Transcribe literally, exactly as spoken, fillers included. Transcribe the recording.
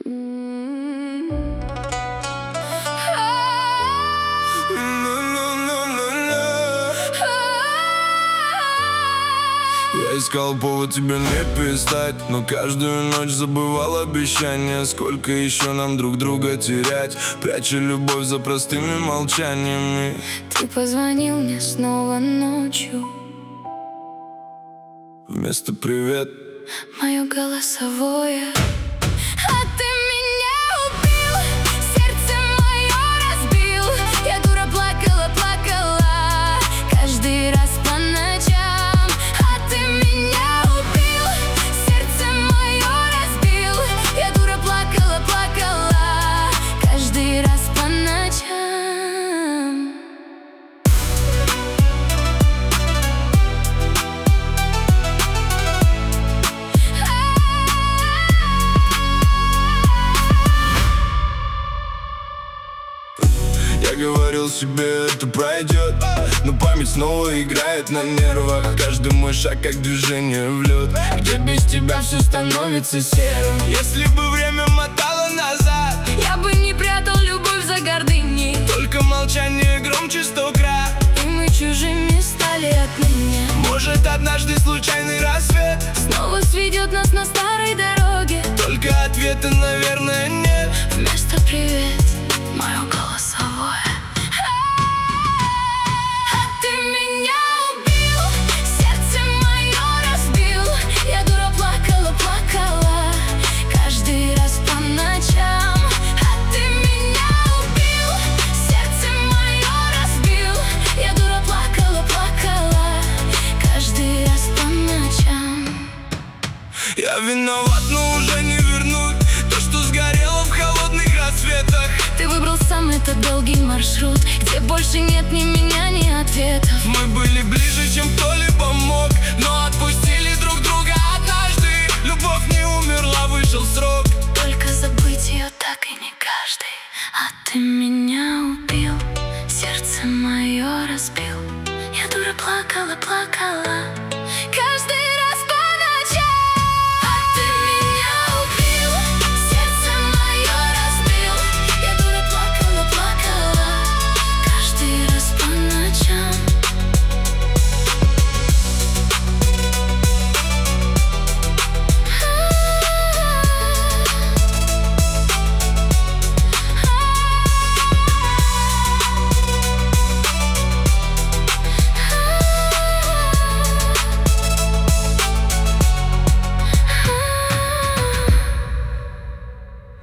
Я искал повод тебе не перестать, но каждую ночь забывал обещания. Сколько еще нам друг друга терять, пряча любовь за простыми молчаниями. Ты позвонил мне снова ночью, вместо привет мое голосовое. А ты меня убил, сердце мое разбил. Я дура плакала, плакала каждый раз по ночам. А ты меня убил, сердце мое разбил. Я дура плакала, плакала каждый раз по ночам. Я говорил себе, это пройдет, но память снова играет на нервах. Каждый мой шаг как движение в лед, где без тебя все становится серым. Если бы время мотало назад, я бы не прятал любовь за гордыней. только молчание громче сто крат. И мы чужими стали отныне. Может, однажды случайный рассвет снова сведет нас на старой дороге. Только ответа, наверное, нет. Вместо привет мое голосовое. А ты меня убил, сердце мое разбил. Я дура плакала, плакала каждый раз по ночам. А ты меня убил, сердце мое разбил. Я дура плакала, плакала каждый раз по ночам. Я виноват, но уже не вернуть то, что сгорело в холодных рассветах. Ты выбрал сам этот долгий маршрут, где больше нет ни меня, ни ответов. Мы были ближе, чем кто-либо мог, но отпустили друг друга однажды. Любовь не умерла, вышел срок. Только забыть ее так и не каждый. А ты меня